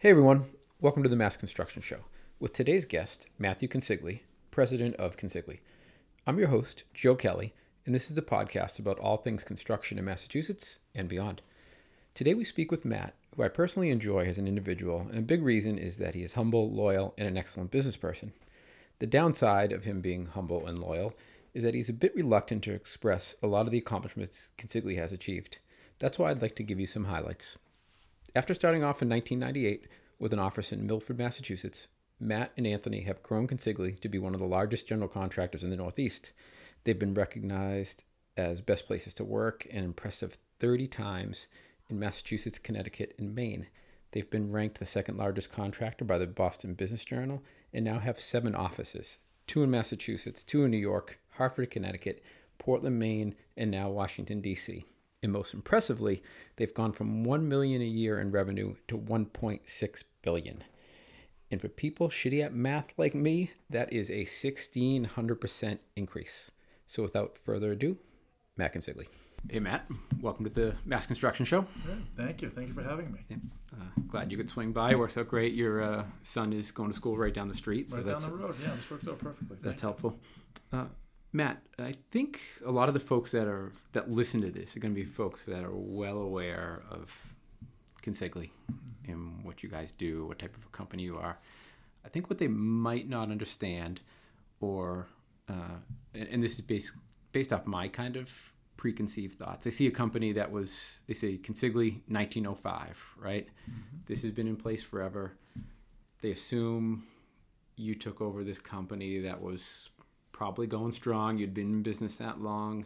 Hey everyone, welcome to the Mass Construction Show with today's guest, Matthew Consigli, president of Consigli. I'm your host, Joe Kelly, and this is the podcast about all things construction in Massachusetts and beyond. Today we speak with Matt, who I personally enjoy as an individual, and a big reason is that he is humble, loyal, and an excellent business person. The downside of him being humble and loyal is that he's a bit reluctant to express a lot of the accomplishments Consigli has achieved. That's why I'd like to give you some highlights. After starting off in 1998 with an office in Milford, Massachusetts, Matt and Anthony have grown Consigli to be one of the largest general contractors in the Northeast. They've been recognized as best places to work an impressive 30 times in Massachusetts, Connecticut, and Maine. They've been ranked the second largest contractor by the Boston Business Journal and now have 7 offices, 2 in Massachusetts, 2 in New York, Hartford, Connecticut, Portland, Maine, and now Washington, D.C. And most impressively, they've gone from $1 million a year in revenue to $1.6 billion. And for people shitty at math like me, that is a 1,600% increase. So without further ado, Matt Consigli. Hey Matt, welcome to the Mass Construction Show. Yeah, thank you. Thank you for having me. Yeah, glad you could swing by. It works out great. Your son is going to school right down the street. Right down the road. Yeah, this works out perfectly. That's helpful. Matt, I think a lot of the folks that listen to this are going to be folks that are well aware of Consigli and what you guys do, what type of a company you are. I think what they might not understand, or and this is based off my kind of preconceived thoughts. They see a company that they say Consigli 1905, right? Mm-hmm. This has been in place forever. They assume you took over this company that was probably going strong. You'd been in business that long,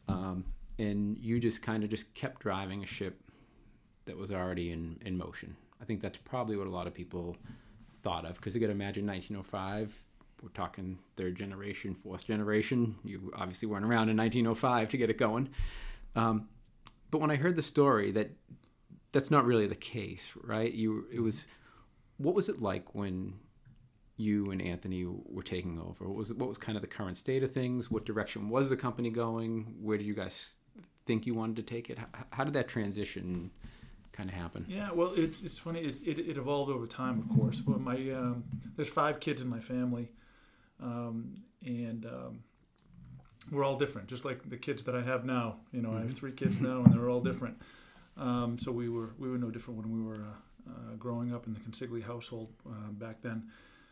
and you just kept driving a ship that was already in motion. I think that's probably what a lot of people thought of, because you got to imagine 1905. We're talking third generation, fourth generation. You obviously weren't around in 1905 to get it going. But when I heard the story, that's not really the case, right? What was it like when you and Anthony were taking over? What was kind of the current state of things? What direction was the company going? Where did you guys think you wanted to take it? How did that transition kind of happen? Yeah, well, it's funny. It evolved over time, of course. But there's 5 kids in my family, and we're all different, just like the kids that I have now. You know, mm-hmm. I have 3 kids now, and they're all different. So we were no different when we were growing up in the Consigli household back then.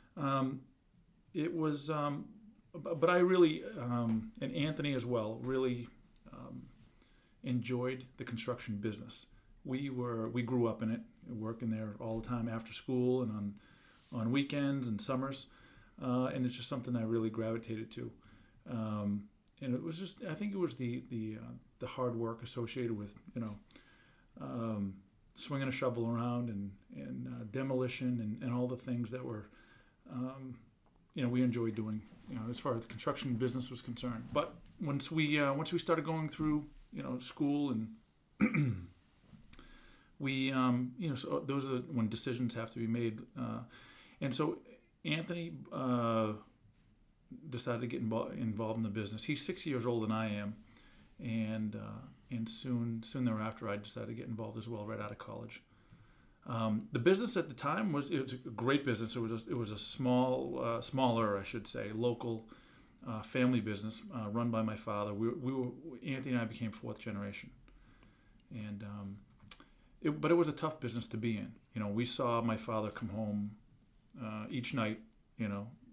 It was, but I really, and Anthony as well, really enjoyed the construction business. We grew up in it, working there all the time after school and on weekends and summers, and it's just something I really gravitated to. And it was just, I think it was the hard work associated with, swinging a shovel around and demolition and all the things that were, we enjoyed doing, as far as the construction business was concerned. But once we started going through, school, and we, so those are when decisions have to be made. And so Anthony decided to get involved in the business. He's 6 years older than I am, and soon thereafter I decided to get involved as well, right out of college. The business at the time was a great business. It was a smaller, I should say, local family business run by my father. Anthony and I became 4th generation, and but it was a tough business to be in. We saw my father come home each night. It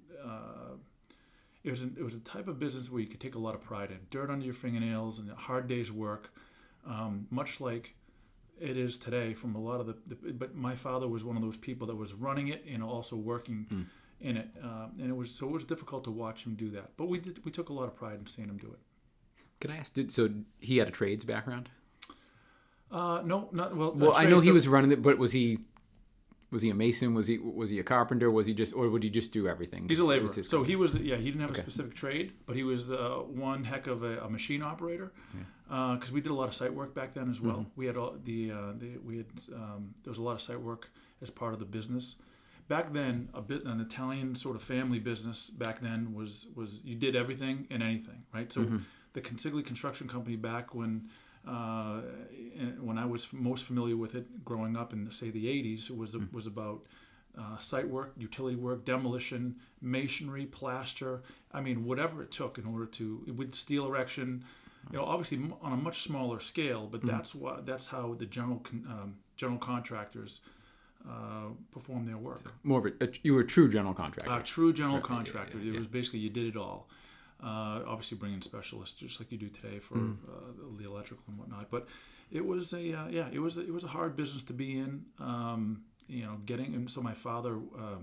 was a type of business where you could take a lot of pride in. Dirt under your fingernails and a hard day's work, much like it is today from a lot of but my father was one of those people that was running it and also working in it, and it was difficult to watch him do that. But we took a lot of pride in seeing him do it. Can I ask? So he had a trades background? No, not well. Well, I know he was running it, but was he a mason? Was he a carpenter? Was he or would he just do everything? He's a laborer. So he was. Yeah, he didn't have a specific trade, but he was one heck of a machine operator. Because we did a lot of site work back then as well. Mm-hmm. We had there was a lot of site work as part of the business. Back then, an Italian sort of family business back then was you did everything and anything, right? So the Consigli Construction Company back when and when I was most familiar with it growing up in, say, the 80s, it was about site work, utility work, demolition, masonry, plaster. I mean, whatever it took in order with steel erection, obviously on a much smaller scale, but that's how the general contractors perform their work. So more of you were a true general contractor. A true general contractor. It was basically you did it all. Obviously, bring in specialists just like you do today for the electrical and whatnot. But it was it was a hard business to be in. And so my father,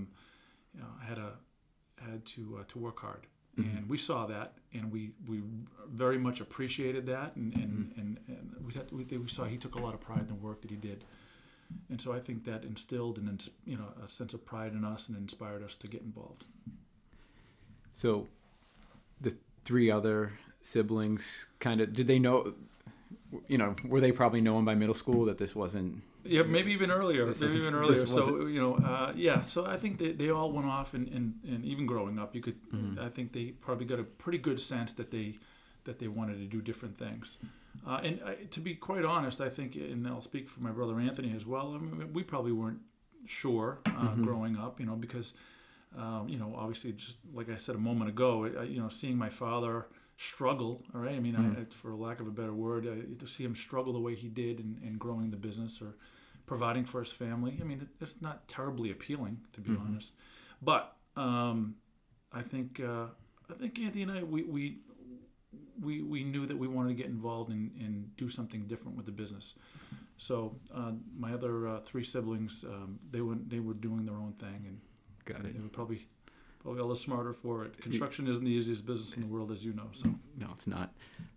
had to work hard, and we saw that, and we very much appreciated that, and we saw he took a lot of pride in the work that he did, and so I think that instilled a sense of pride in us and inspired us to get involved. So, the three other siblings did they know? Were they probably knowing by middle school that this wasn't? Yeah, maybe even earlier. So So I think they all went off, and even growing up, you could. I think they probably got a pretty good sense that they wanted to do different things. To be quite honest, I think, and I'll speak for my brother Anthony as well. I mean, we probably weren't sure growing up, because, obviously, just like I said a moment ago, seeing my father struggle. All right, I mean, for lack of a better word, to see him struggle the way he did in growing the business or providing for his family. I mean, it's not terribly appealing, to be honest. But I think Anthony and I we knew that we wanted to get involved and do something different with the business. So my other three siblings, they were doing their own thing, and they were probably a little smarter for it. Construction isn't the easiest business in the world, as you know. So no, it's not.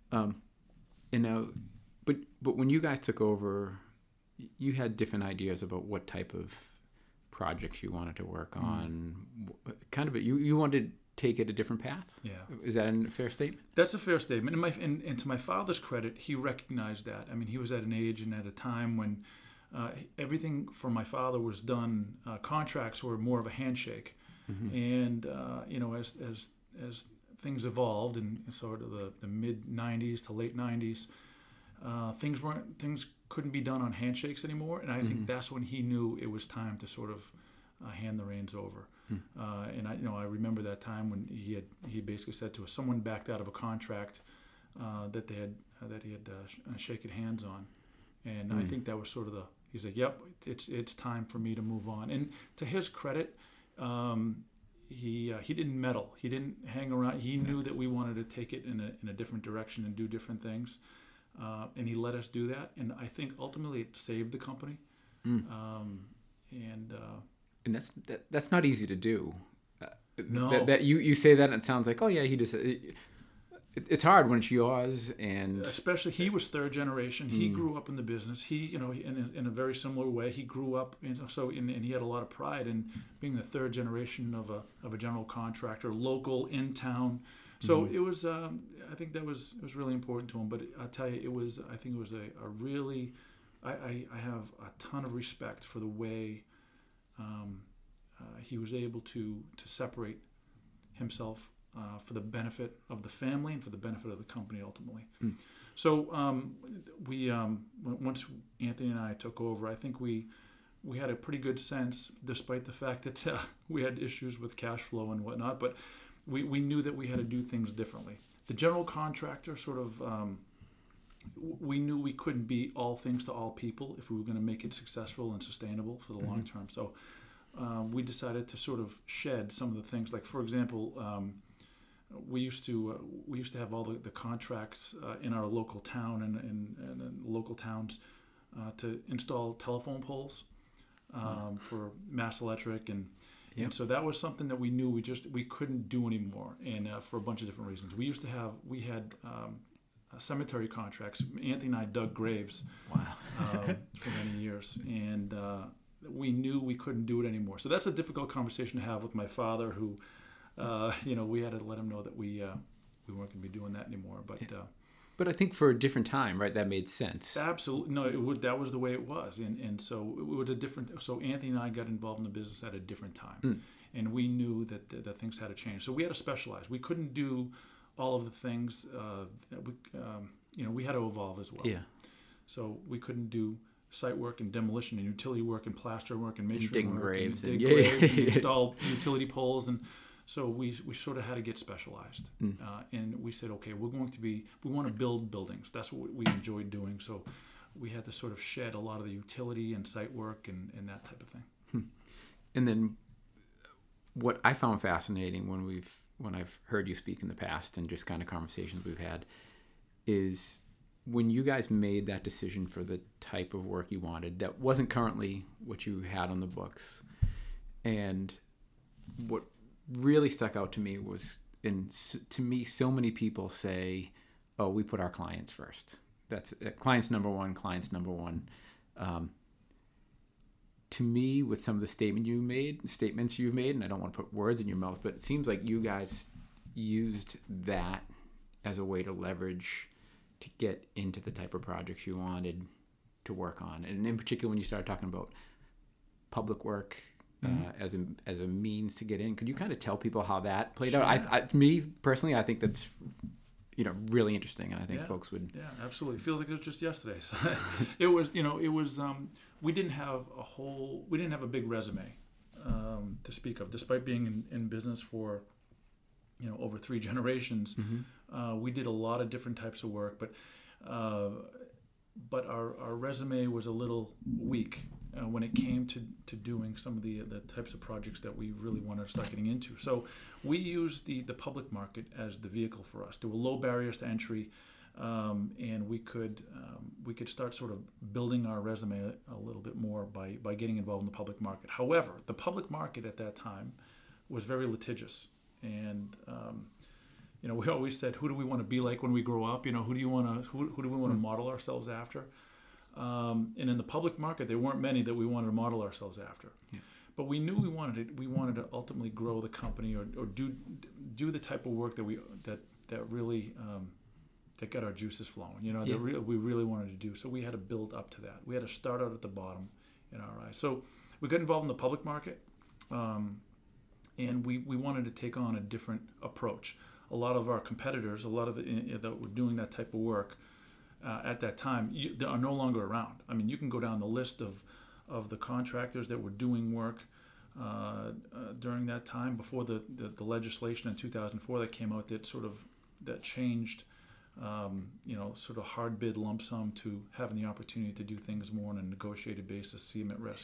But when you guys took over, you had different ideas about what type of projects you wanted to work on. You wanted to take it a different path. Yeah, is that a fair statement? That's a fair statement. And to my father's credit, he recognized that. I mean, he was at an age and at a time when everything for my father was done. Contracts were more of a handshake. And as things evolved in sort of the mid '90s to late '90s, things couldn't be done on handshakes anymore. And I think that's when he knew it was time to sort of hand the reins over. And I remember that time when he basically said to us, someone backed out of a contract that he had shaken hands on, and I think that was sort of he said, "Yep, it's time for me to move on." And to his credit, he didn't meddle. He didn't hang around. He knew that we wanted to take it in a different direction and do different things, and he let us do that. And I think ultimately it saved the company. And that's not easy to do. No, that you say that and it sounds like, oh yeah, he just. It's hard when it's yours, and especially he was third generation. He grew up in the business. He, in a very similar way, he grew up, and he had a lot of pride in being the third generation of a general contractor, local, in town. So it was. I think it was really important to him. But I'll tell you, I think it was a really. I have a ton of respect for the way he was able to separate himself. For the benefit of the family and for the benefit of the company ultimately. So once Anthony and I took over, I think we had a pretty good sense, despite the fact that we had issues with cash flow and whatnot, but we knew that we had to do things differently. The general contractor sort of, we knew we couldn't be all things to all people if we were going to make it successful and sustainable for the long term. So we decided to sort of shed some of the things, like, for example, we used to have all the contracts in our local town and local towns to install telephone poles for Mass Electric, and so that was something that we knew we couldn't do anymore, and for a bunch of different reasons. We had cemetery contracts. Anthony and I dug graves for many years, and we knew we couldn't do it anymore. So that's a difficult conversation to have with my father, who. We had to let him know that we weren't going to be doing that anymore. But I think for a different time, right? That made sense. Absolutely, no. That was the way it was, and so it was a different. So Anthony and I got involved in the business at a different time, and we knew that things had to change. So we had to specialize. We couldn't do all of the things we had to evolve as well. Yeah. So we couldn't do site work and demolition and utility work and plaster work and masonry digging work graves and and dig graves and install utility poles. And so we sort of had to get specialized. And we said, okay, we want to build buildings. That's what we enjoyed doing. So we had to sort of shed a lot of the utility and site work and that type of thing. And then what I found fascinating when I've heard you speak in the past and just kind of conversations we've had is when you guys made that decision for the type of work you wanted that wasn't currently what you had on the books. And what really stuck out to me was, to me, so many people say, oh, we put our clients first. That's clients number one. To me, with some of the statements you've made, and I don't want to put words in your mouth, but it seems like you guys used that as a way to leverage to get into the type of projects you wanted to work on. And in particular, when you started talking about public work as a means to get in, could you kind of tell people how that played Sure. out? Me personally, I think that's really interesting, and I think folks would. Yeah, absolutely. It feels like it was just yesterday. So it was. We didn't have a big resume to speak of, despite being in business for over 3 generations. We did a lot of different types of work, but our resume was a little weak when it came to doing some of the types of projects that we really wanted to start getting into. So we used the public market as the vehicle for us. There were low barriers to entry, and we could start sort of building our resume a little bit more by getting involved in the public market. However, the public market at that time was very litigious, and we always said, who do we want to be like when we grow up? Who do we want to model ourselves after? And in the public market, there weren't many that we wanted to model ourselves after. Yeah. But we knew we wanted to ultimately grow the company or do the type of work that really that got our juices flowing. That we really wanted to do. So we had to build up to that. We had to start out at the bottom in our eyes. So we got involved in the public market, and we wanted to take on a different approach. A lot of our competitors, that were doing that type of work at that time, they are no longer around. I mean, you can go down the list of the contractors that were doing work during that time before the legislation in 2004 that came out that changed, sort of hard bid lump sum to having the opportunity to do things more on a negotiated basis, see them at risk.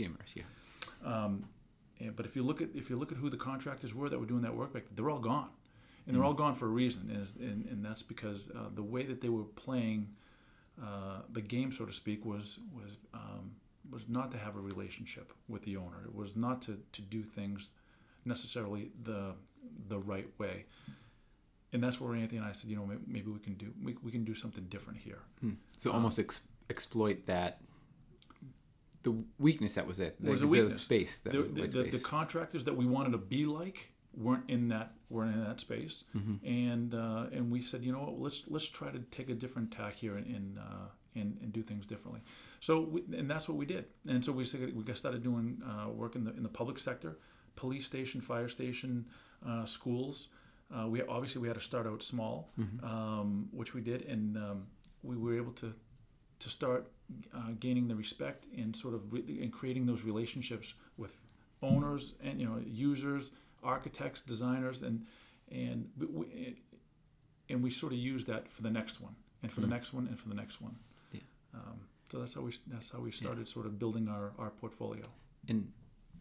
But if you look at who the contractors were that were doing that work back then, they're all gone. And they're all gone for a reason, and that's because the way that they were playing the game, so to speak, was not to have a relationship with the owner. It was not to do things necessarily the right way. And that's where Anthony and I said, maybe we can do something different here. So almost exploit that. The weakness that was it. Was a weakness. The space that was the contractors that we wanted to be like weren't in that space, and we said, let's try to take a different tack here and do things differently. So and that's what we did. And so we started doing work in the public sector, police station, fire station, schools. We had to start out small, which we did, and we were able to start gaining the respect and sort of and creating those relationships with owners and users, architects, designers, and we sort of use that for the next one, and for the next one, and for the next one. Yeah. So that's how we started sort of building our portfolio. And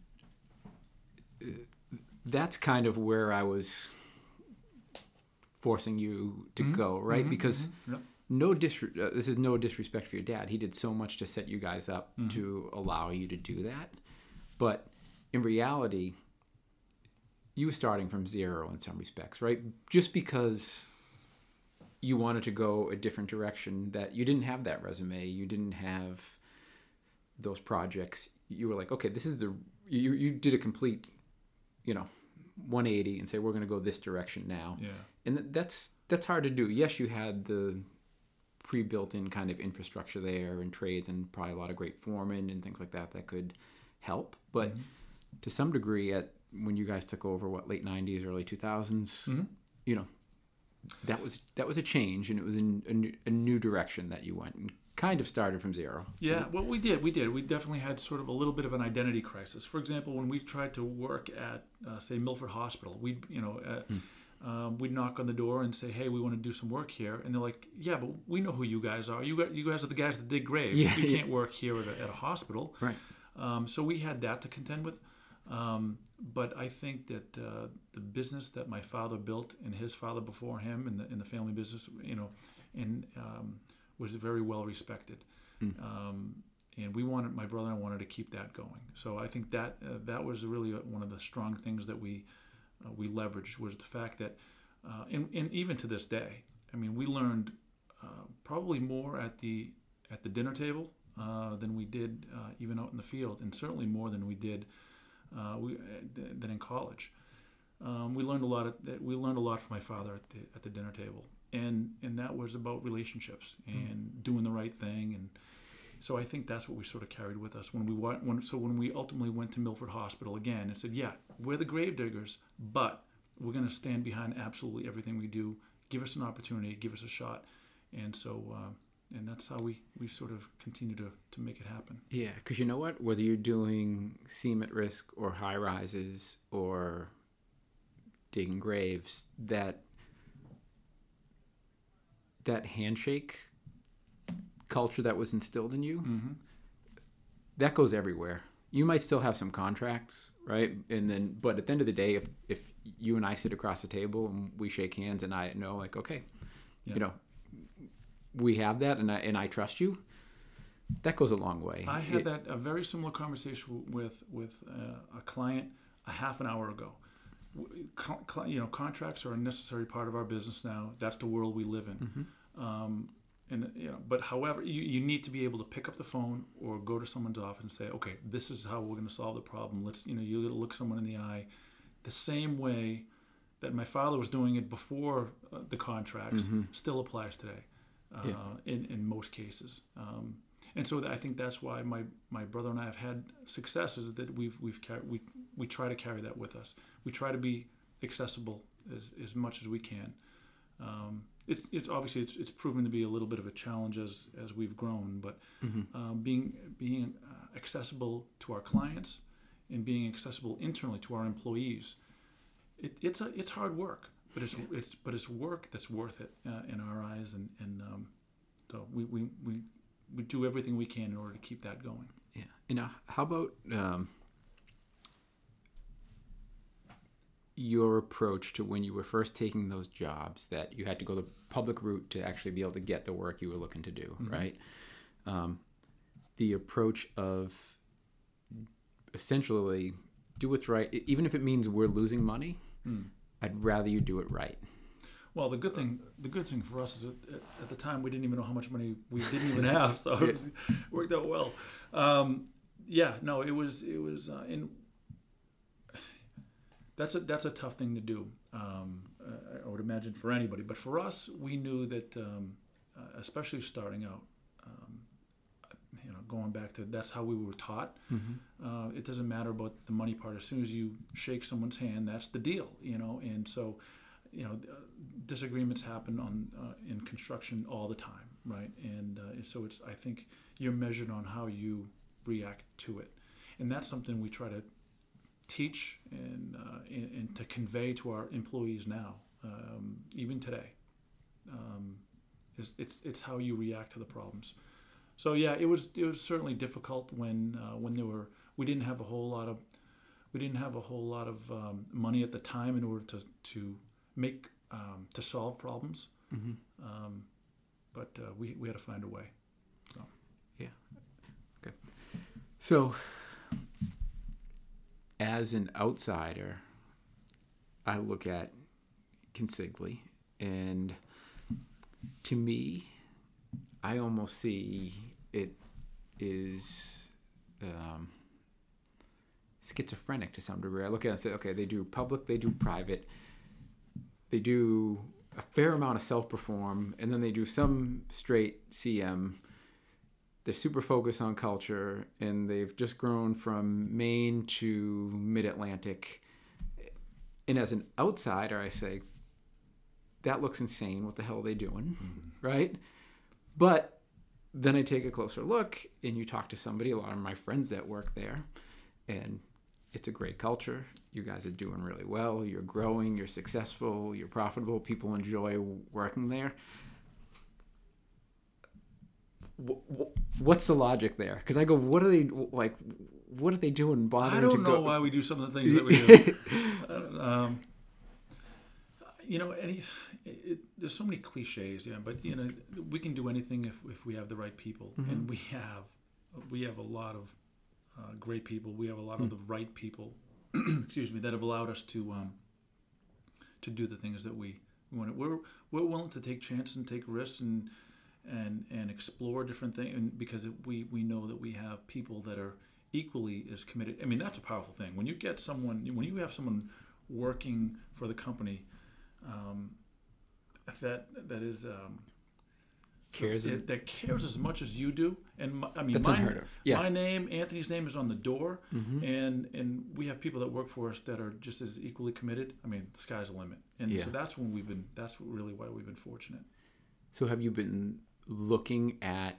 that's kind of where I was forcing you to go, right? Because this is no disrespect for your dad. He did so much to set you guys up to allow you to do that. But in reality, you were starting from zero in some respects, right? Just because you wanted to go a different direction, that you didn't have that resume, you didn't have those projects. You were like, okay, this is you did a complete, 180 and say, we're going to go this direction now. Yeah. And that's hard to do. Yes, you had the pre-built-in kind of infrastructure there and trades and probably a lot of great foremen and things like that could help. But to some degree, when you guys took over, late 90s, early 2000s, that was a change, and it was a new direction that you went and kind of started from zero. Yeah, well, we did. We definitely had sort of a little bit of an identity crisis. For example, when we tried to work at, say, Milford Hospital, we'd knock on the door and say, "Hey, we want to do some work here," and they're like, "Yeah, but we know who you guys are. You guys are the guys that dig graves. You can't work here at a hospital." Right. So we had that to contend with. But I think that the business that my father built and his father before him in the family business, was very well respected. And my brother and I wanted to keep that going. So I think that was really one of the strong things that we leveraged, was the fact that, and even to this day, I mean, we learned probably more at the dinner table than we did even out in the field, and certainly more than we did than in college. We learned a lot from my father at the dinner table, and that was about relationships and doing the right thing. And so I think that's what we sort of carried with us when we ultimately went to Milford Hospital again and said, yeah, we're the grave diggers, but we're going to stand behind absolutely everything we do. Give us an opportunity, give us a shot. And so and that's how we sort of continue to make it happen. Yeah, because you know what? Whether you're doing seam at risk or high rises or digging graves, that handshake culture that was instilled in you, that goes everywhere. You might still have some contracts, right? But at the end of the day, if you and I sit across the table and we shake hands and I know, like, okay, we have that, and I trust you, that goes a long way. I had a very similar conversation with a client a half an hour ago. Contracts are a necessary part of our business now. That's the world we live in. But however, you need to be able to pick up the phone or go to someone's office and say, okay, this is how we're going to solve the problem. You look someone in the eye, the same way that my father was doing it before the contracts still applies today. In most cases, and so I think that's why my brother and I have had successes, that we try to carry that with us. We try to be accessible as much as we can. It's obviously it's proven to be a little bit of a challenge as we've grown, but being accessible to our clients and being accessible internally to our employees, it's hard work. But it's work that's worth it in our eyes, and so we do everything we can in order to keep that going. Yeah. How about your approach to when you were first taking those jobs that you had to go the public route to actually be able to get the work you were looking to do, right? The approach of essentially do what's right, even if it means we're losing money. I'd rather you do it right. Well, the good thing for us is that at the time we didn't even know how much money we didn't even have, so it worked out well. It was, and that's a tough thing to do. I would imagine for anybody, but for us, we knew that, especially starting out, going back to that's how we were taught. It doesn't matter about the money part. As soon as you shake someone's hand, that's the deal, And so, disagreements happen in construction all the time, right? And so I think you're measured on how you react to it, and that's something we try to teach and to convey to our employees now, even today. It's how you react to the problems. So yeah, it was certainly difficult when we didn't have a whole lot of money at the time in order to make to solve problems. But we had to find a way. So. Yeah. Okay. So as an outsider, I look at Consigli, and to me, I almost see it is schizophrenic to some degree. I look at it and say, okay, they do public, they do private, they do a fair amount of self-perform, and then they do some straight CM. They're super focused on culture, and they've just grown from Maine to Mid-Atlantic. And as an outsider, I say, that looks insane. What the hell are they doing? Right? But then I take a closer look and you talk to somebody, a lot of my friends that work there, and it's a great culture. You guys are doing really well. You're growing, you're successful, you're profitable. People enjoy working there. What's the logic there? Because I go, what are they like? What are they doing bothering to go? I don't know why we do some of the things that we do. There's so many cliches, but we can do anything if we have the right people, and we have a lot of great people. We have a lot of the right people, excuse me, that have allowed us to do the things that we want. We're willing to take chances and take risks and explore different things, and because we know that we have people that are equally as committed. I mean, that's a powerful thing. When you have someone working for the company that is cares that cares as much as you do, and that's unheard of. Yeah. My name, Anthony's name, is on the door, and we have people that work for us that are just as equally committed. I mean, the sky's the limit, and so that's really why we've been fortunate. So have you been looking at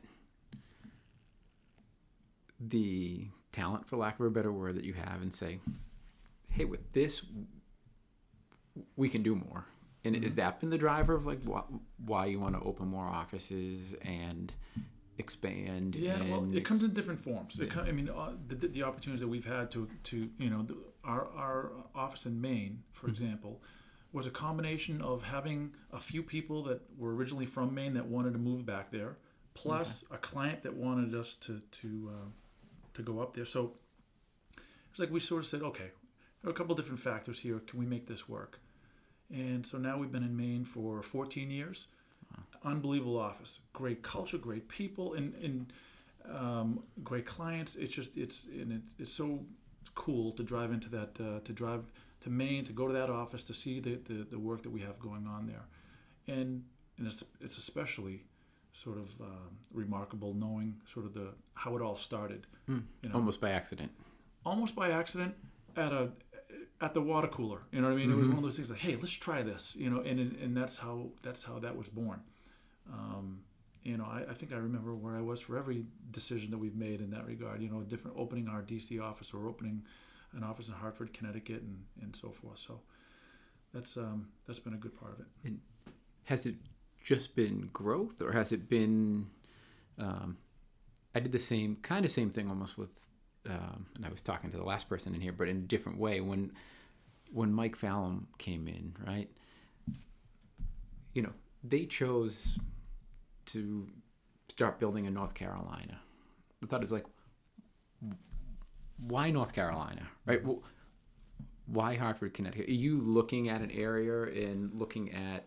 the talent, for lack of a better word, that you have and say, hey, with this, we can do more? And has that been the driver of like why you want to open more offices and expand? Yeah, well, it comes in different forms. The opportunities that we've had to our office in Maine, for example, was a combination of having a few people that were originally from Maine that wanted to move back there, plus a client that wanted us to go up there. So it's like we sort of said, okay, there are a couple different factors here. Can we make this work? And so now we've been in Maine for 14 years. Unbelievable office, great culture, great people, and great clients. It's so cool to drive into that, to drive to Maine, to go to that office, to see the work that we have going on there, and it's especially sort of remarkable knowing sort of how it all started. Almost by accident. Almost by accident at the water cooler, you know what I mean? It was one of those things like, hey, let's try this, and that's how that was born. I think I remember where I was for every decision that we've made in that regard. Different opening our DC office or opening an office in Hartford, Connecticut, and so forth. So that's been a good part of it. And has it just been growth, or has it been? I did the same thing almost with. And I was talking to the last person in here, but in a different way. When Mike Fallon came in, right? They chose to start building in North Carolina. I thought it was like, why North Carolina, right? Well, why Hartford, Connecticut? Are you looking at an area and looking at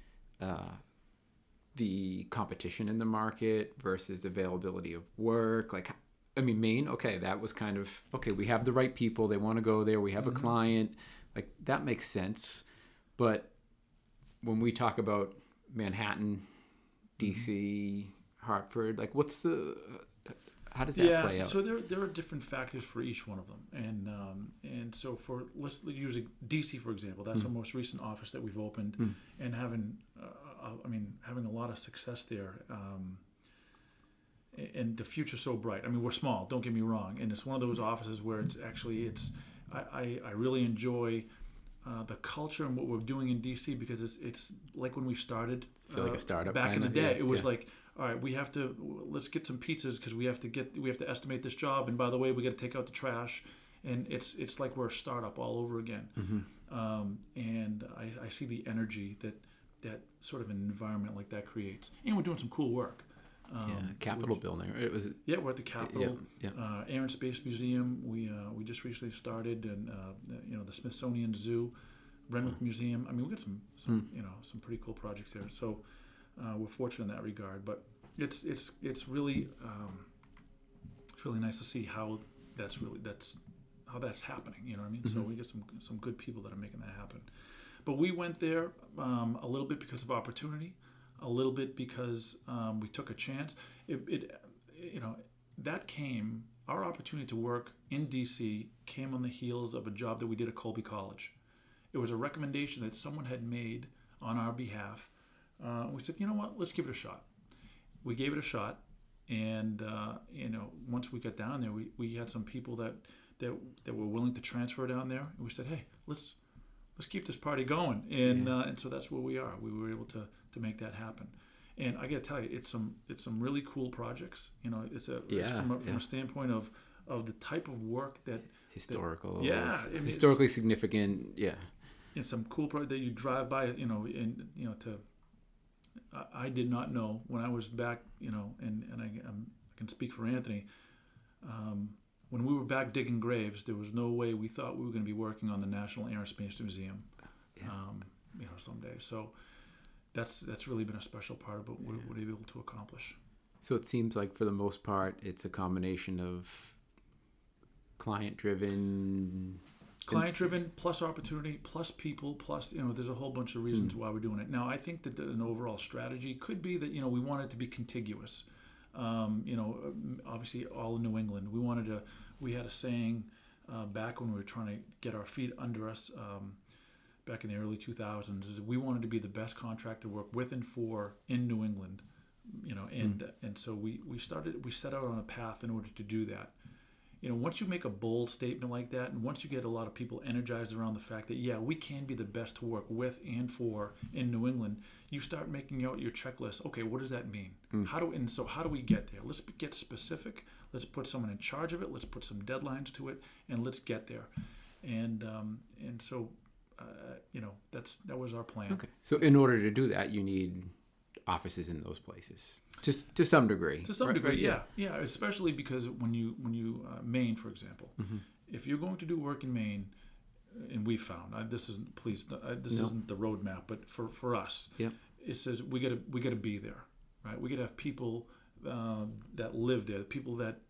the competition in the market versus the availability of work? Like, I mean, Maine, okay, that was kind of, okay, we have the right people. They want to go there. We have a client. Like, that makes sense. But when we talk about Manhattan, DC, Hartford, like, how does that play out? So there are different factors for each one of them. And so let's use DC, for example. That's our most recent office that we've opened, and having a lot of success there. And the future's so bright. I mean, we're small, don't get me wrong, and it's one of those offices where I really enjoy the culture and what we're doing in DC, because it's like when we started. I feel like a startup back in the day. It was like, all right, let's get some pizzas because we have to estimate this job, and by the way, we got to take out the trash, and it's like we're a startup all over again. And I see the energy that sort of an environment like that creates, and we're doing some cool work. Capitol building. It was. Yeah, we're at the Capitol. Air and Space Museum. We just recently started, and the Smithsonian Zoo, Renwick Museum. I mean, we got some pretty cool projects there. So we're fortunate in that regard. But it's really nice to see how that's happening. You know what I mean? So we get some good people that are making that happen. But we went there a little bit because of opportunity. A little bit because we took a chance. Our opportunity to work in DC came on the heels of a job that we did at Colby College. It was a recommendation that someone had made on our behalf. We said, you know what, let's give it a shot. We gave it a shot, and once we got down there, we had some people that were willing to transfer down there, and we said, hey, let's keep this party going, and so that's where we are. We were able to make that happen. And I got to tell you, it's some really cool projects. It's from a standpoint of the type of work that historically significant. Yeah, it's some cool project that you drive by. I did not know when I was back. And I can speak for Anthony. When we were back digging graves, there was no way we thought we were going to be working on the National Air and Space Museum. Someday. So. That's really been a special part of what we're able to accomplish. So it seems like for the most part, it's a combination of client-driven plus opportunity plus people plus there's a whole bunch of reasons why we're doing it. Now I think that an overall strategy could be that we want it to be contiguous. Obviously all in New England. We had a saying back when we were trying to get our feet under us. Back in the early 2000s, is we wanted to be the best contractor to work with and for in New England, and so we set out on a path in order to do that. Once you make a bold statement like that, and once you get a lot of people energized around the fact that we can be the best to work with and for in New England, you start making out your checklist. Okay, what does that mean? How do we get there? Let's get specific. Let's put someone in charge of it. Let's put some deadlines to it, and let's get there. And so. That was our plan. Okay. So in order to do that, you need offices in those places, just to some degree. To some degree, right? Yeah. Especially because when you Maine, for example, if you're going to do work in Maine, and we found this isn't the roadmap, but for us, it says we got to be there, right? We got to have people that live there, people that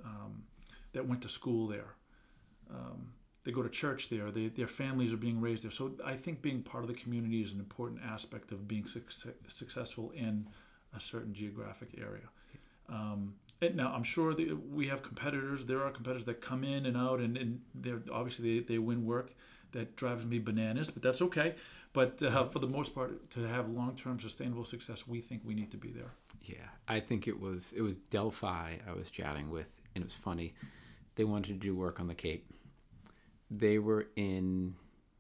went to school there. They go to church there. Their families are being raised there. So I think being part of the community is an important aspect of being successful in a certain geographic area. And now I'm sure that we have competitors. There are competitors that come in and out, and they're obviously they win work that drives me bananas, but that's okay. But for the most part, to have long-term sustainable success, we think we need to be there. Yeah, I think it was Delphi I was chatting with, and it was funny. They wanted to do work on the Cape. They were in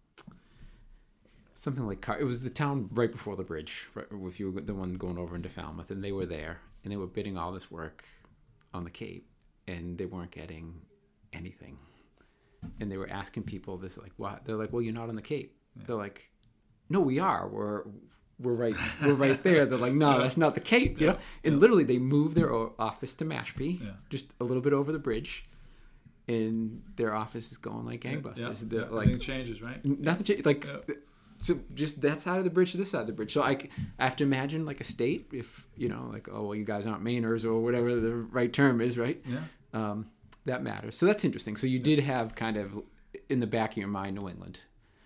something like it was the town right before the bridge, right, if you were the one going over into Falmouth, and they were there, and they were bidding all this work on the Cape, and they weren't getting anything. And they were asking people this, like, what? They're like, well, you're not on the Cape. Yeah. They're like, no, we are. We're right there. They're like, no, that's not the Cape, you know. And literally, they moved their office to Mashpee, just a little bit over the bridge. And their office is going like gangbusters. Nothing changes, right? Nothing changes. So just that side of the bridge to this side of the bridge. So I have to imagine like a state, if like, oh well, you guys aren't Mainers or whatever the right term is, right? Yeah. That matters. So that's interesting. So you did have kind of in the back of your mind New England,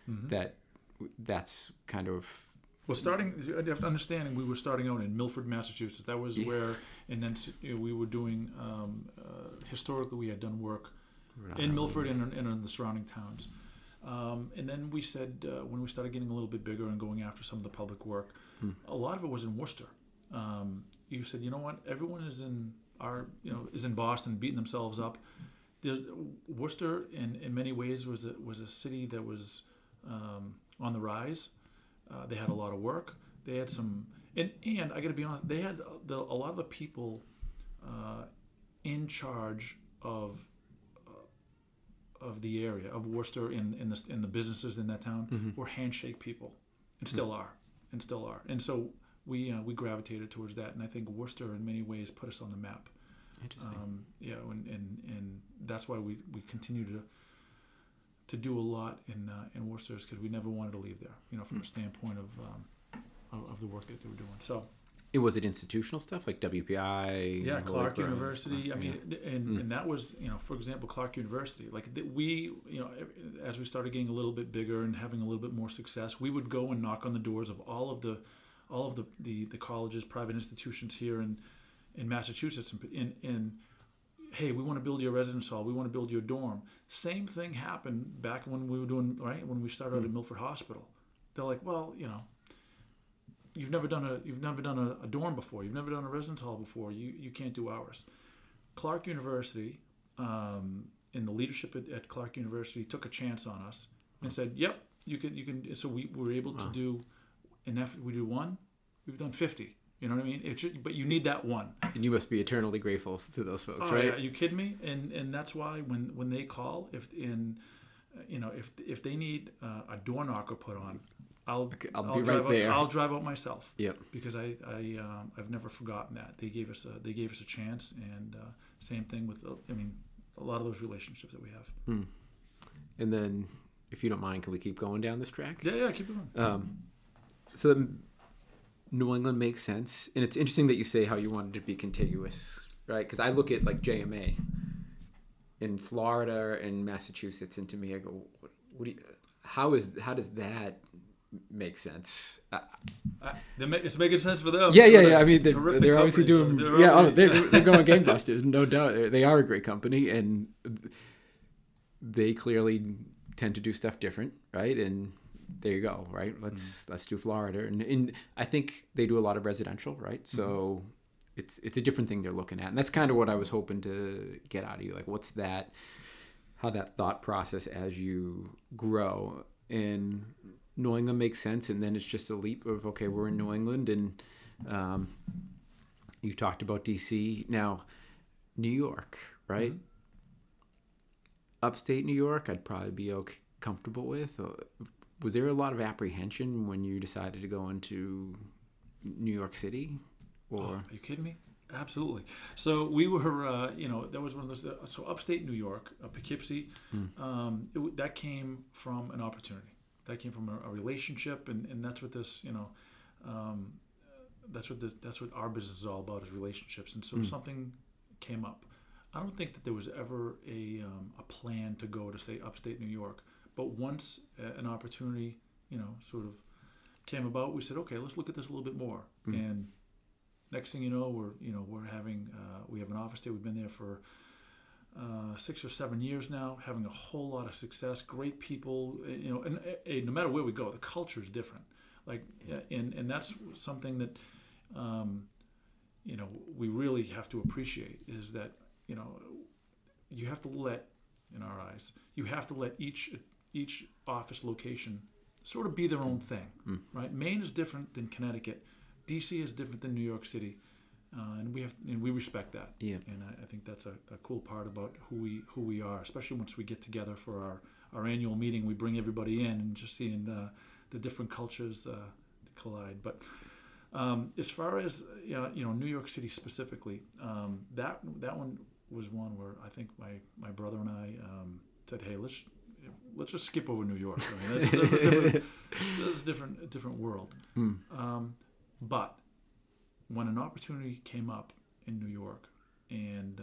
that's kind of. Well, you have to understand, we were starting out in Milford, Massachusetts. That was where, and then we were doing historically we had done work. In Milford and in the surrounding towns. And then we said, when we started getting a little bit bigger and going after some of the public work, a lot of it was in Worcester. You said, you know what, everyone is in Boston beating themselves up. Worcester, in many ways, was a city that was on the rise. They had a lot of work. They had some, and I got to be honest, they had a lot of the people in charge of the area of Worcester in the businesses in that town were handshake people, and still are. And so we gravitated towards that, and I think Worcester in many ways put us on the map. Interesting. And that's why we continue to do a lot in Worcester, because we never wanted to leave there. From a standpoint of the work that they were doing. So. Was it institutional stuff like WPI? Yeah, Clark University. And that was, for example, Clark University. Like we, as we started getting a little bit bigger and having a little bit more success, we would go and knock on the doors of all of the colleges, private institutions here in Massachusetts, and hey, we want to build you a residence hall. We want to build you a dorm. Same thing happened back when we were doing when we started out at Milford Hospital. They're like, well, you've never done a dorm before, you've never done a residence hall before, you can't do ours. Clark University, and the leadership at Clark University took a chance on us and said, "Yep, you can." So we were able to do, and after we do one, we've done 50. You know what I mean? But you need that one. And you must be eternally grateful to those folks, Oh, right? yeah, are you kidding me? And that's why when they call, if they need a door knocker put on, I'll be drive right out, there. I'll drive out myself. Yep. Because I've never forgotten that they gave us a chance, and same thing with a lot of those relationships that we have. And then, if you don't mind, can we keep going down this track? Yeah, keep going. So New England makes sense, and it's interesting that you say how you wanted to be contiguous, right? Because I look at like JMA in Florida and Massachusetts, and to me, I go, "What do you? How does that make sense?" It's making sense for them. Yeah. I mean, they're obviously company, doing. so They're going gangbusters, no doubt. They are a great company, and they clearly tend to do stuff different, right? And there you go, right? Let's do Florida, and I think they do a lot of residential, right? So it's a different thing they're looking at, and that's kind of what I was hoping to get out of you. Like, what's that? How that thought process as you grow, and New England makes sense, and then it's just a leap of, okay, we're in New England, and you talked about DC. Now, New York, right? Upstate New York, I'd probably be comfortable with. Was there a lot of apprehension when you decided to go into New York City? Or are you kidding me? Absolutely. So we were, that was one of those. So upstate New York, Poughkeepsie, that came from an opportunity. That came from a relationship, and that's what this, that's what our business is all about, is relationships. And so something came up. I don't think that there was ever a plan to go to, say, upstate New York. But once an opportunity, sort of came about, we said, okay, let's look at this a little bit more. And next thing you know, we have an office there. We've been there for 6 or 7 years now, having a whole lot of success. Great people, and no matter where we go, the culture is different. Like, and that's something that, we really have to appreciate, is that, you have to let, in our eyes, you have to let each office location sort of be their own thing, right? Maine is different than Connecticut. DC is different than New York City, and we respect that. Yeah. And I think that's a cool part about who we are, especially once we get together for our annual meeting. We bring everybody in, and just seeing the different cultures collide. But as far as New York City specifically, that one was one where I think my brother and I said, hey, let's just skip over New York. I mean, that's a different world. But when an opportunity came up in New York, and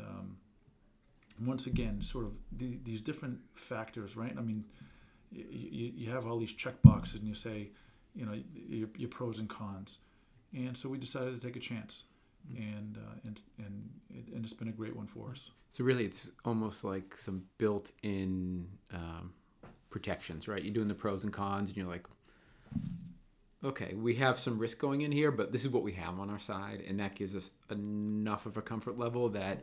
once again, sort of these different factors, right? I mean, you have all these check boxes, and you say, your pros and cons, and so we decided to take a chance, and it's been a great one for us. So really, it's almost like some built-in protections, right? You're doing the pros and cons, and you're like, okay, we have some risk going in here, but this is what we have on our side, and that gives us enough of a comfort level that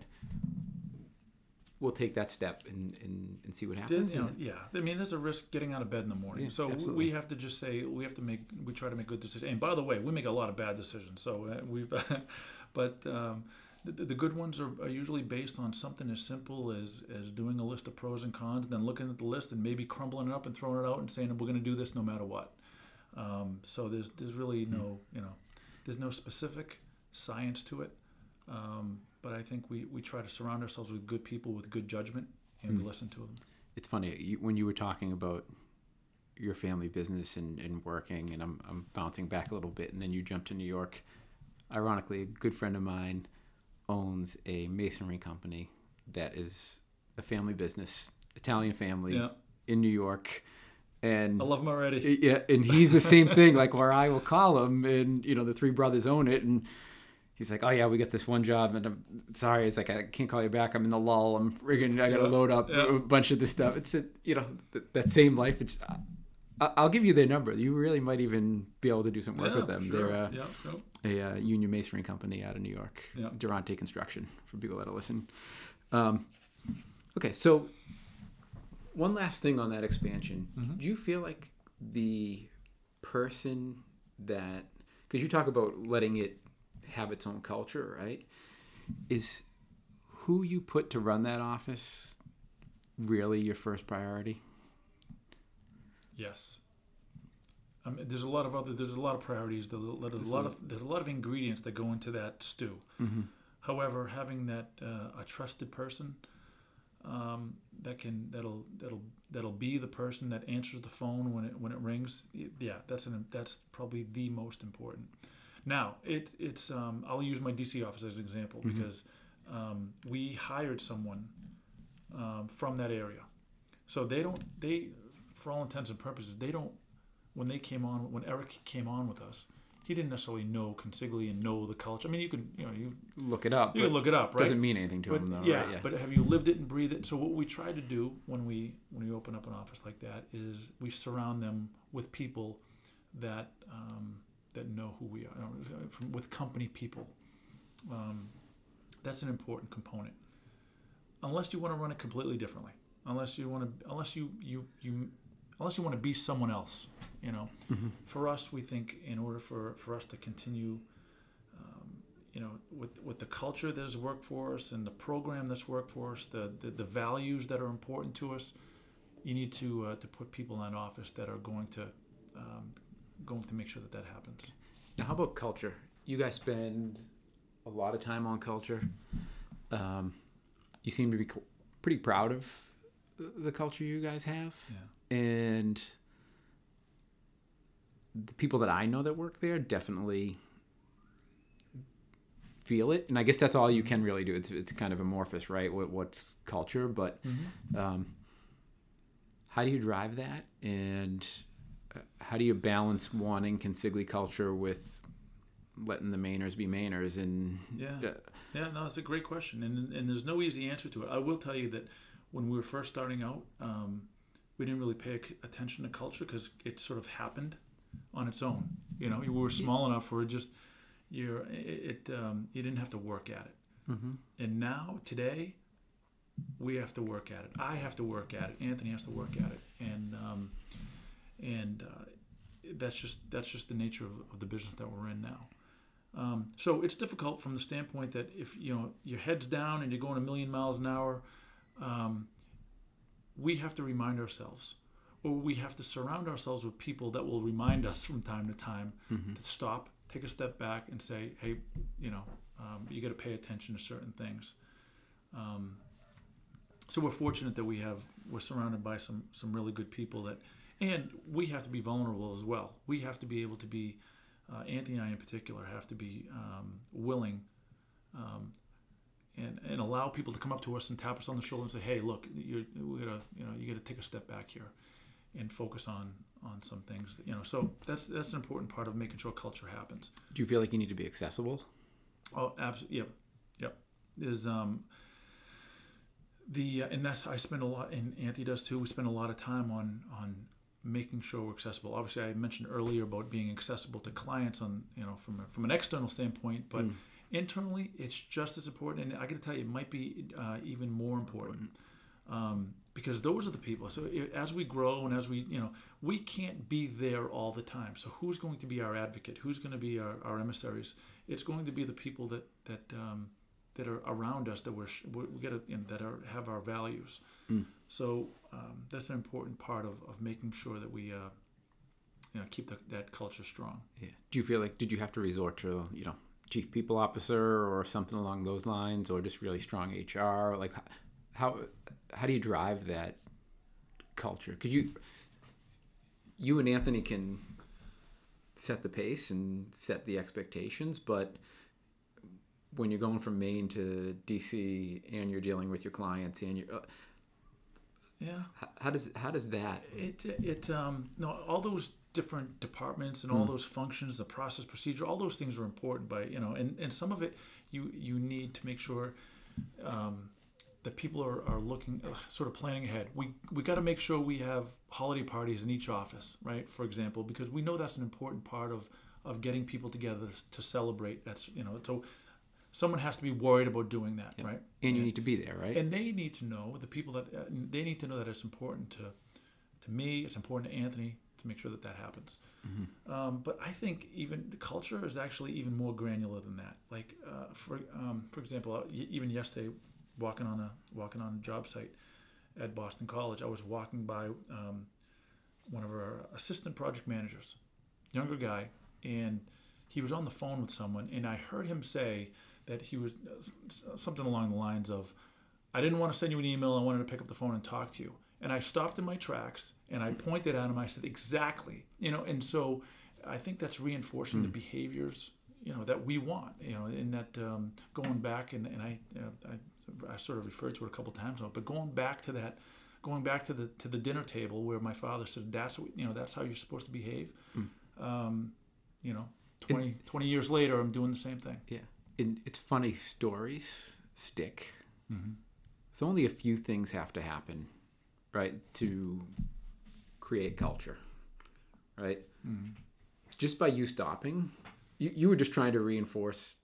we'll take that step and see what happens. Yeah. I mean, there's a risk getting out of bed in the morning. Yeah, so absolutely. we have to just say, we try to make good decisions. And by the way, we make a lot of bad decisions. So but the good ones are usually based on something as simple as doing a list of pros and cons, and then looking at the list and maybe crumbling it up and throwing it out and saying, we're going to do this no matter what. So there's really no, there's no specific science to it. But I think we try to surround ourselves with good people with good judgment, and we listen to them. It's funny, when you were talking about your family business and working, and I'm bouncing back a little bit, and then you jumped to New York. Ironically, a good friend of mine owns a masonry company that is a family business, Italian family in New York. And I love him already. Yeah, and he's the same thing, like where I will call him, and the three brothers own it, and he's like, oh yeah, we got this one job, and I'm sorry, it's like, I can't call you back, I'm in the lull, I gotta load up a bunch of this stuff. It's that same life. I'll give you their number. You really might even be able to do some work with them. Sure. They're a union masonry company out of New York, Yeah. Durante Construction, for people that are listening. Okay, so one last thing on that expansion. Mm-hmm. Do you feel like the person that, because you talk about letting it have its own culture, right? Is who you put to run that office really your first priority? Yes. There's a lot of priorities. There's a lot of ingredients that go into that stew. Mm-hmm. However, having that a trusted person that'll be the person that answers the phone when it rings. Yeah, that's probably the most important. Now it's I'll use my DC office as an example Mm-hmm. because we hired someone from that area, so they for all intents and purposes when Eric came on with us, he didn't necessarily know Consigli and know the culture. I mean, you Look it up. you can look it up, right? Doesn't mean anything to him, though, yeah, right? Yeah. But have you lived it and breathed it? So what we try to do when we open up an office like that is we surround them with people that know who we are, with company people. That's an important component. Unless you want to run it completely differently, unless you want to be someone else, Mm-hmm. For us, we think in order for us to continue, with the culture that has worked for us and the program that's worked for us, the values that are important to us, you need to put people in that office that are going to make sure that happens. Now, how about culture? You guys spend a lot of time on culture. You seem to be pretty proud of the culture you guys have. Yeah. And the people that I know that work there definitely feel it. And I guess that's all you can really do. It's kind of amorphous, right? What's culture? But how do you drive that? And how do you balance wanting Consigli culture with letting the Mainers be Mainers? And no, it's a great question, and there's no easy answer to it. I will tell you that when we were first starting out, we didn't really pay attention to culture because it sort of happened on its own. We were small enough where you didn't have to work at it. Mm-hmm. And now today, we have to work at it. I have to work at it. Anthony has to work at it, and that's just the nature of the business that we're in now. So it's difficult from the standpoint that if your head's down and you're going a million miles an hour, we have to remind ourselves, or we have to surround ourselves with people that will remind us from time to time to stop, take a step back, and say, hey, you got to pay attention to certain things. So we're fortunate that we're surrounded by some really good people and we have to be vulnerable as well. We have to be able to be, Anthony and I in particular, have to be willing and allow people to come up to us and tap us on the shoulder and say, hey, look, you gotta take a step back here and focus on some things. So that's an important part of making sure culture happens. Do you feel like you need to be accessible? Oh, absolutely. Yep. There's and that's, I spend a lot, and Anthony does too. We spend a lot of time on making sure we're accessible. Obviously, I mentioned earlier about being accessible to clients on from an external standpoint, but internally, it's just as important. And I got to tell you, it might be even more important because those are the people. So as we grow and as we can't be there all the time. So who's going to be our advocate? Who's going to be our emissaries? It's going to be the people that are around us that have our values. So that's an important part of making sure that we keep that culture strong. Yeah. Do you feel like did you have to resort to chief people officer or something along those lines, or just really strong HR? Like how do you drive that culture? Because you and Anthony can set the pace and set the expectations, but when you're going from Maine to DC and you're dealing with your clients and you're how does that all those different departments and all those functions, the process, procedure, all those things are important, and some of it you need to make sure that people are looking, sort of planning ahead. We got to make sure we have holiday parties in each office, right? For example, because we know that's an important part of getting people together to celebrate. That's, so someone has to be worried about doing that, right? And you need to be there, right? And they need to know, the people that they need to know that it's important to me, it's important to Anthony to make sure that happens. Mm-hmm. But I think even the culture is actually even more granular than that. Like for example, even yesterday, walking on a job site at Boston College, I was walking by one of our assistant project managers, younger guy, and he was on the phone with someone, and I heard him say that he was something along the lines of, "I didn't want to send you an email. I wanted to pick up the phone and talk to you." And I stopped in my tracks and I pointed at him. I said, "Exactly." And so I think that's reinforcing the behaviors, that we want, in that going back, and I sort of referred to it a couple times now, but going back to the dinner table where my father said, that's how you're supposed to behave. 20 years later, I'm doing the same thing. Yeah. And it's funny, stories stick. Mm-hmm. So only a few things have to happen, right, to create culture, right? Mm-hmm. Just by you stopping, you were just trying to reinforce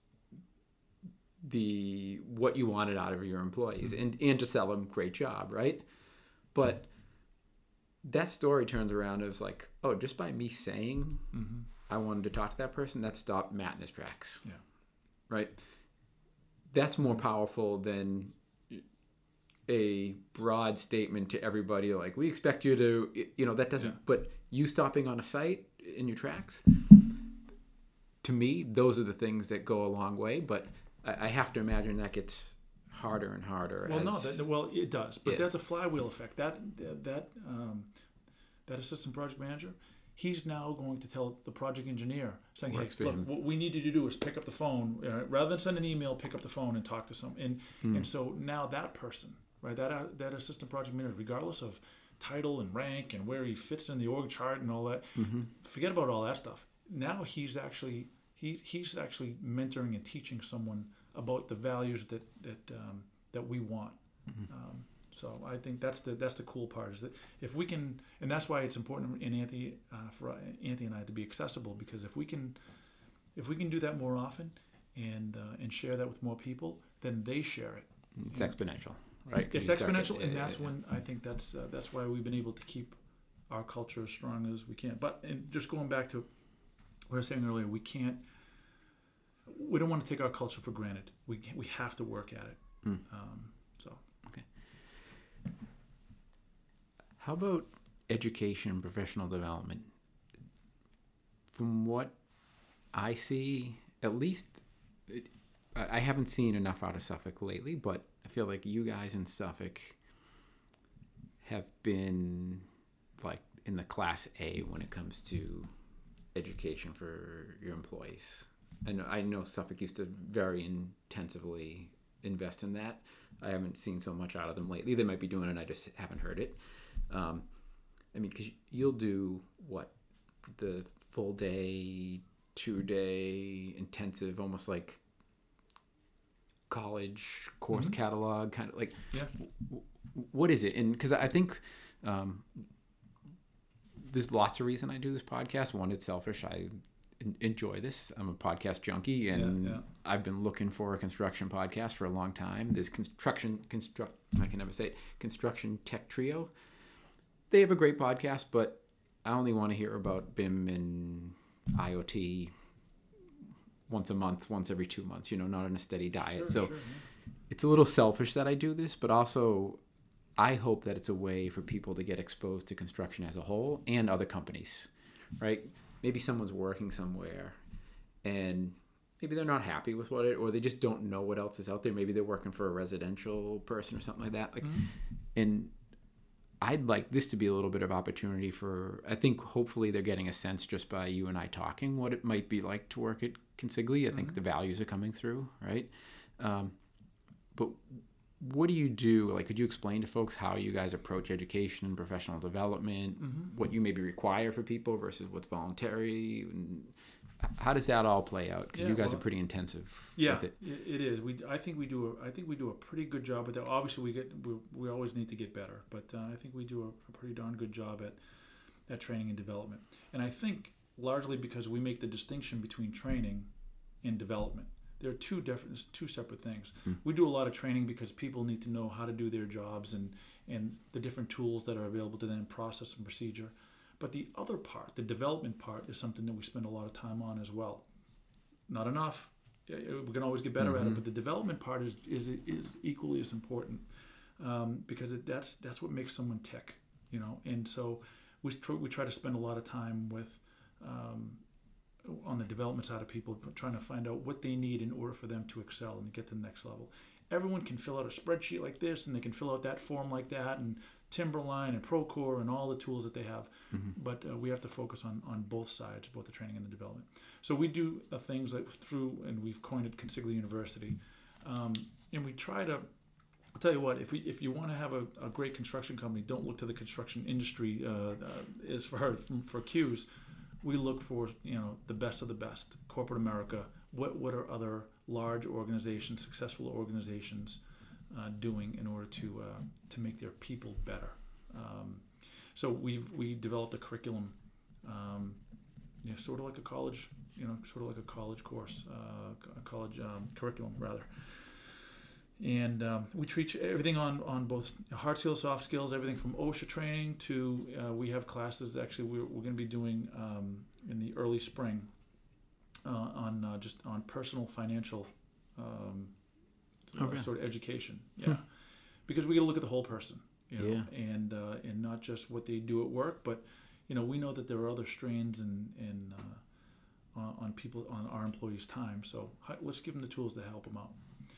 what you wanted out of your employees, mm-hmm. and to tell them great job, right? But that story turns around as like, oh, just by me saying mm-hmm. I wanted to talk to that person, that stopped Matt in his tracks. Yeah. Right? That's more powerful than a broad statement to everybody like, we expect you to, that doesn't, but you stopping on a site in your tracks, to me, those are the things that go a long way, but I have to imagine that gets harder and harder. Well, it does, but that's a flywheel effect. That assistant project manager, he's now going to tell the project engineer, saying, "Hey, look, what we need you to do is pick up the phone, rather than send an email. Pick up the phone and talk to someone." And so now that person, right, that assistant project manager, regardless of title and rank and where he fits in the org chart and all that, forget about all that stuff. Now he's actually mentoring and teaching someone about the values that we want. Mm-hmm. So I think that's the cool part, is that if we can, and that's why it's important in Anthony for Anthony and I to be accessible, because if we can do that more often and share that with more people, then they share it. It's exponential, right? It's exponential, and that's when I think that's why we've been able to keep our culture as strong as we can. But just going back to what I was saying earlier, we don't want to take our culture for granted. We have to work at it. Okay. How about education and professional development? From what I see, at least, I haven't seen enough out of Suffolk lately, but I feel like you guys in Suffolk have been like in the class A when it comes to education for your employees. And I know Suffolk used to very intensively invest in that. I haven't seen so much out of them lately. They might be doing it, I just haven't heard it. Because you'll do the full day, 2-day intensive, almost like college course catalog, kind of like. Yeah. What is it? And because I think there's lots of reason I do this podcast. One, it's selfish. I enjoy this. I'm a podcast junkie, and I've been looking for a construction podcast for a long time. There's Construction Tech Trio. They have a great podcast, but I only want to hear about BIM and IoT once a month, once every 2 months, not on a steady diet. It's a little selfish that I do this, but also I hope that it's a way for people to get exposed to construction as a whole and other companies, right? Maybe someone's working somewhere and maybe they're not happy with or they just don't know what else is out there. Maybe they're working for a residential person or something like that. And I'd like this to be a little bit of opportunity I think hopefully they're getting a sense just by you and I talking what it might be like to work at Consigli. I think the values are coming through, right? But what do you do? Like, could you explain to folks how you guys approach education and professional development, what you maybe require for people versus what's voluntary? And how does that all play out? Because Yeah, you guys well, are pretty intensive Yeah, with it. it is. I think we do a pretty good job with that. Obviously, we always need to get better, but I think we do a pretty darn good job at training and development. And I think largely because we make the distinction between training and development. They're two separate things. We do a lot of training because people need to know how to do their jobs and the different tools that are available to them, process and procedure. But the other part, the development part, is something that we spend a lot of time on as well. Not enough. We can always get better at it, but the development part is equally as important, because that's what makes someone tick, And so we try to spend a lot of time with on the development side of people, trying to find out what they need in order for them to excel and get to the next level. Everyone can fill out a spreadsheet like this, and they can fill out that form like that, and Timberline and Procore and all the tools that they have. But we have to focus on both sides, both the training and the development. So we do things like and we've coined it Consigli University, and we try to. I'll tell you what, if you want to have a great construction company, don't look to the construction industry as for cues. We look for the best of the best. Corporate America. What are other large organizations, successful organizations, doing in order to make their people better? So we developed a curriculum, sort of like a college, course, a college curriculum rather. And we teach everything on both hard skills, soft skills, everything from OSHA training to we have classes actually we're going to be doing in the early spring on personal financial sort of education. Yeah, because we got to look at the whole person, and not just what they do at work, but we know that there are other strains and on our employees' time. So let's give them the tools to help them out.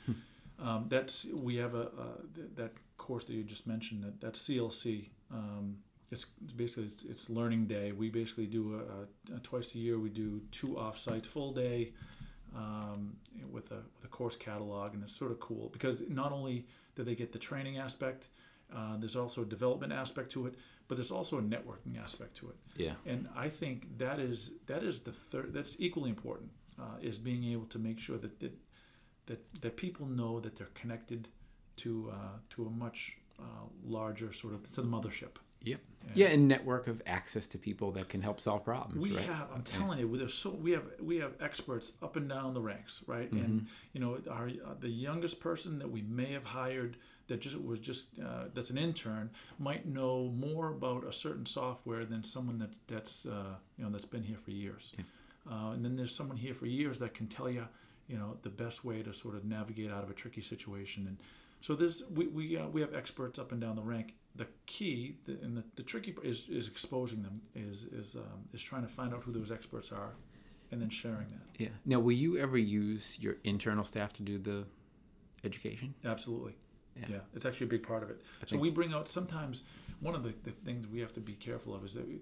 We have that course that you just mentioned. That's CLC. It's basically it's Learning Day. We basically do a twice a year. We do 2 off-sites, full day, with a course catalog, and it's sort of cool because not only do they get the training aspect, there's also a development aspect to it, but there's also a networking aspect to it. Yeah. And I think that is the third. That's equally important, is being able to make sure that people know that they're connected to a much larger sort of to the mothership. Yep. And network of access to people that can help solve problems. We right? have. I'm telling you, we have experts up and down the ranks, right? And the youngest person that we may have hired that that's an intern might know more about a certain software than someone that's been here for years. Yeah. And then there's someone here for years that can tell you, the best way to sort of navigate out of a tricky situation. And so we have experts up and down the rank. The key and the tricky part is exposing them, is trying to find out who those experts are, and then sharing that. Yeah. Now, will you ever use your internal staff to do the education? Absolutely. Yeah. It's actually a big part of it. So we bring out sometimes one of the things we have to be careful of is that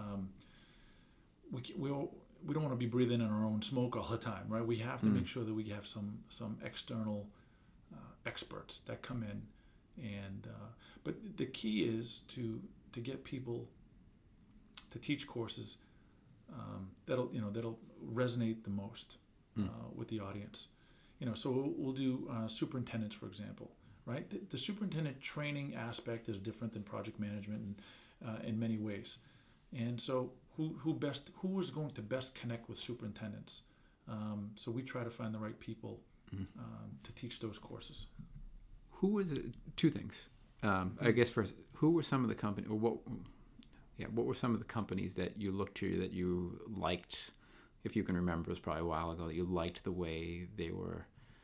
we don't want to be breathing in our own smoke all the time, right? We have to make sure that we have some external experts that come in, and but the key is to get people to teach courses that'll resonate the most with the audience. So we'll do superintendents, for example, right? The superintendent training aspect is different than project management in many ways, and so who is going to best connect with superintendents? So we try to find the right people to teach those courses. Who was it? 2 things. I guess first, who were some of the company, or what were some of the companies that you looked to that you liked? If you can remember, it was probably a while ago that you liked the way they were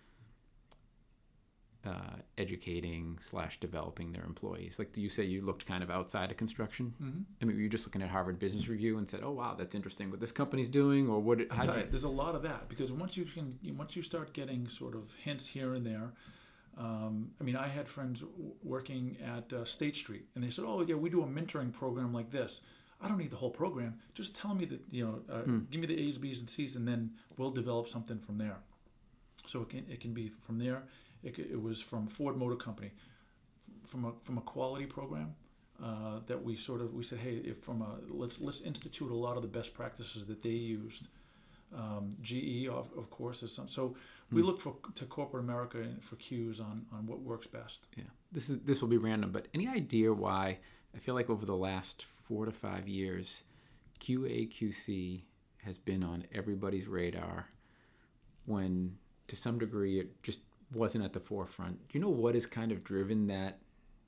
educating / developing their employees. Like you say, you looked kind of outside of construction. Mm-hmm. I mean, were you just looking at Harvard Business Review and said, "Oh wow, that's interesting what this company's doing," or what? There's a lot of that, because once you start getting sort of hints here and there. I had friends working at State Street, and they said, "Oh yeah, we do a mentoring program like this." I don't need the whole program. Just tell me that give me the A's, B's, and C's, and then we'll develop something from there. So it can be from there. It was from Ford Motor Company, from a quality program that we said, hey, let's institute a lot of the best practices that they used GE, of course, is some. So we look to corporate America for cues on what works best. Yeah, this will be random, but any idea why I feel like over the last 4 to 5 years, QA/QC has been on everybody's radar when to some degree it just wasn't at the forefront. Do you know what has kind of driven that?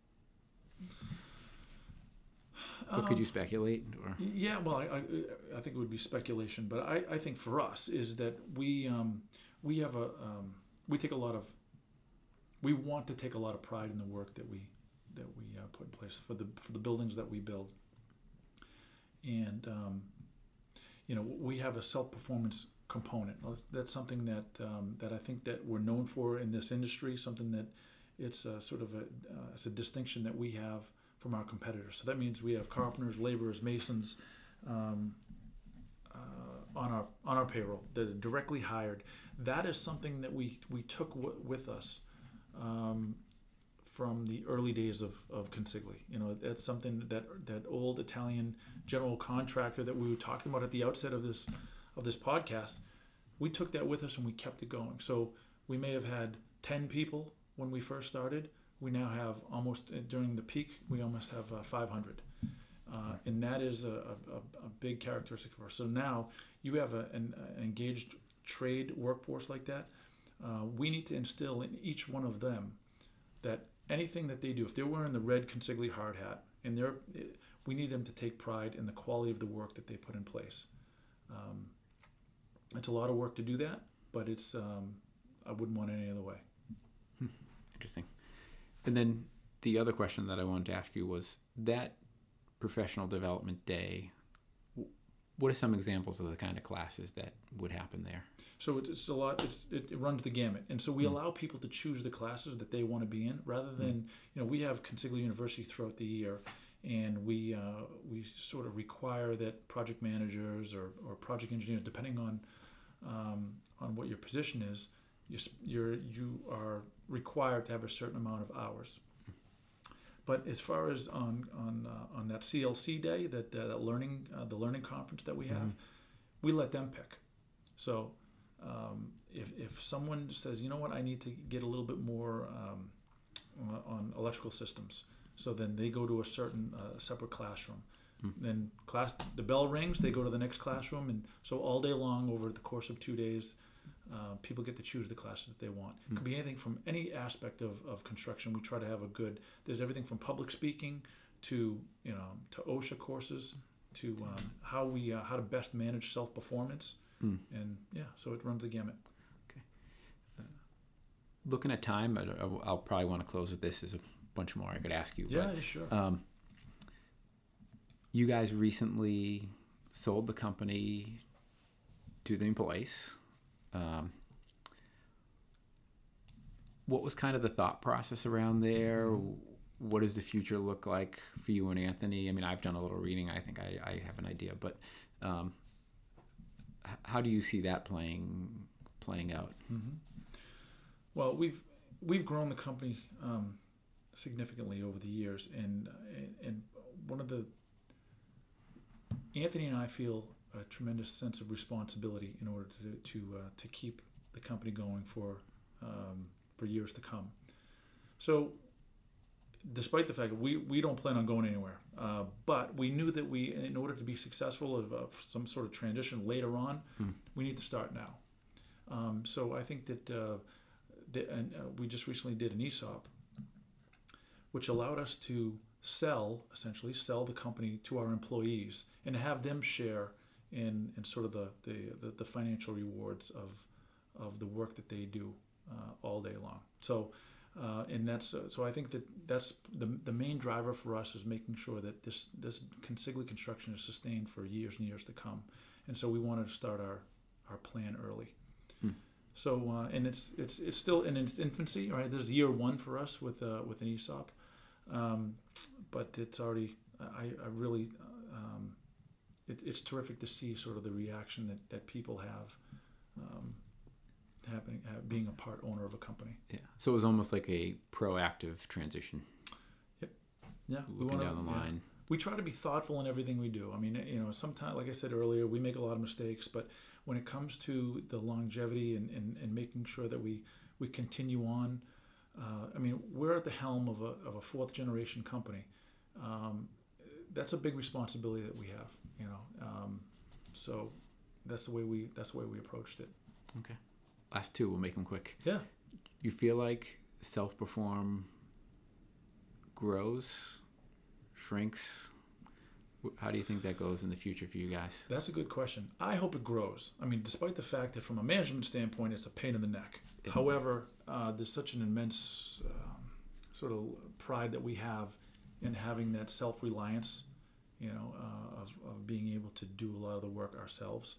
Or could you speculate? Or? Yeah, well, I think it would be speculation, but I think for us is that we have we want to take a lot of pride in the work that we put in place for the buildings that we build, and we have a self-performance component. That's something that I think that we're known for in this industry. Something that it's it's a distinction that we have from our competitors. So that means we have carpenters, laborers, masons on our payroll that are directly hired. That is something that we took with us from the early days of Consigli. That's something that old Italian general contractor that we were talking about at the outset of this podcast. We took that with us and we kept it going. So we may have had 10 people when we first started. We now have during the peak, we almost have 500. And that is a big characteristic of ours. So now you have an engaged trade workforce like that. We need to instill in each one of them that anything that they do, if they're wearing the red Consigli hard hat, we need them to take pride in the quality of the work that they put in place. It's a lot of work to do that, but I wouldn't want it any other way. Interesting. And then the other question that I wanted to ask you was that professional development day. What are some examples of the kind of classes that would happen there? So it's a lot. It runs the gamut, and so we allow people to choose the classes that they want to be in, rather than we have Consigli University throughout the year, and we sort of require that project managers or project engineers, depending on what your position is, you are required to have a certain amount of hours. But as far as on that CLC day, that the learning conference that we have, we let them pick. So if someone says, you know what, I need to get a little bit more on electrical systems, so then they go to a certain separate classroom. Then the bell rings, they go to the next classroom, and so all day long over the course of 2 days, people get to choose the classes that they want. It could be anything from any aspect of construction. We try to have there's everything from public speaking to to OSHA courses to how to best manage self-performance. And so it runs the gamut. Okay. Looking at time, I'll probably want to close with this. There's a bunch more I could ask you. Yeah, sure. You guys recently sold the company to the employees. What was kind of the thought process around there? What does the future look like for you and Anthony? I mean, I've done a little reading. I think I have an idea, but how do you see that playing out? Well, we've grown the company significantly over the years, and one of the Anthony and I feel a tremendous sense of responsibility in order to keep the company going for years to come. So, despite the fact that we don't plan on going anywhere, but we knew that in order to be successful of some sort of transition later on, we need to start now. So I think that we just recently did an ESOP, which allowed us to essentially sell the company to our employees and have them share in sort of the financial rewards of the work that they do all day long. So so I think that's the main driver for us, is making sure that this Consigli construction is sustained for years and years to come. And so we wanted to start our plan early. So and it's still in its infancy, right? This is year one for us with an ESOP, but it's already I really it's terrific to see sort of the reaction that people have being a part owner of a company. Yeah. So it was almost like a proactive transition. Yep. Yeah. Looking down the line. We try to be thoughtful in everything we do. I mean, sometimes, like I said earlier, we make a lot of mistakes, but when it comes to the longevity and making sure that we continue on, I mean, we're at the helm of a fourth generation company. That's a big responsibility that we have, you know. So that's the way we approached it. Okay. Last two, we'll make them quick. Yeah. You feel like self-perform grows, shrinks? How do you think that goes in the future for you guys? That's a good question. I hope it grows. I mean, despite the fact that from a management standpoint, it's a pain in the neck. However, there's such an immense sort of pride that we have in having that self-reliance, you know, of being able to do a lot of the work ourselves.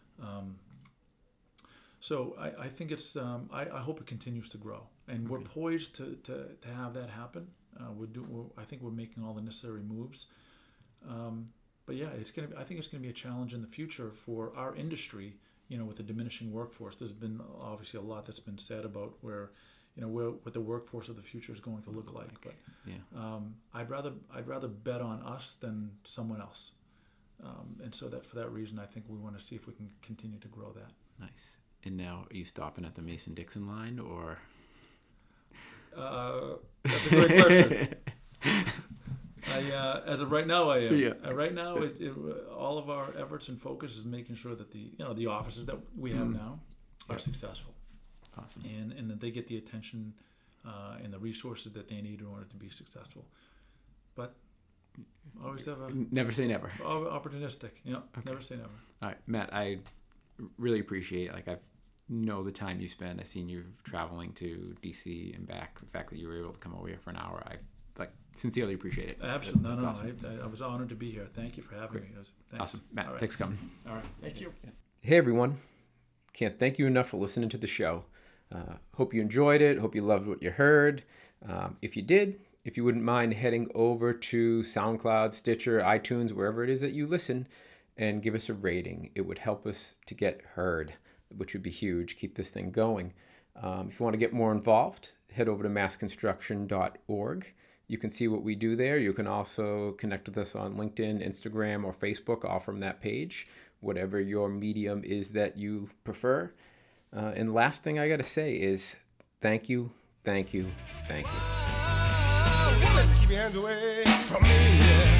So I think it's, I hope it continues to grow. And we're poised to have that happen. I think we're making all the necessary moves. But yeah, I think it's gonna be a challenge in the future for our industry. You know, with the diminishing workforce, there's been obviously a lot that's been said about where, you know, what the workforce of the future is going to look like. But I'd rather bet on us than someone else. And so that for that reason, I think we want to see if we can continue to grow that. Nice. And now, are you stopping at the Mason-Dixon line, or? That's a great question. As of right now, I am. Yeah. Right now, all of our efforts and focus is making sure that the offices that we have now are successful. Awesome. And that they get the attention and the resources that they need in order to be successful. But always have never say never. Opportunistic. Yeah. Okay. Never say never. All right, Matt. I really appreciate. I know the time you spend. I've seen you traveling to DC and back. The fact that you were able to come over here for an hour, I sincerely appreciate it. Absolutely. No, awesome. I was honored to be here. Thank you for having me. Thanks. Awesome. Matt, thanks for coming. All right. Thank you. Hey, everyone. Can't thank you enough for listening to the show. Hope you enjoyed it. Hope you loved what you heard. If you did, if you wouldn't mind heading over to SoundCloud, Stitcher, iTunes, wherever it is that you listen, and give us a rating. It would help us to get heard, which would be huge. Keep this thing going. If you want to get more involved, head over to massconstruction.org. You can see what we do there. You can also connect with us on LinkedIn, Instagram, or Facebook, all from that page, whatever your medium is that you prefer. And last thing I got to say is thank you, thank you, thank you. Keep your hands away from me, yeah.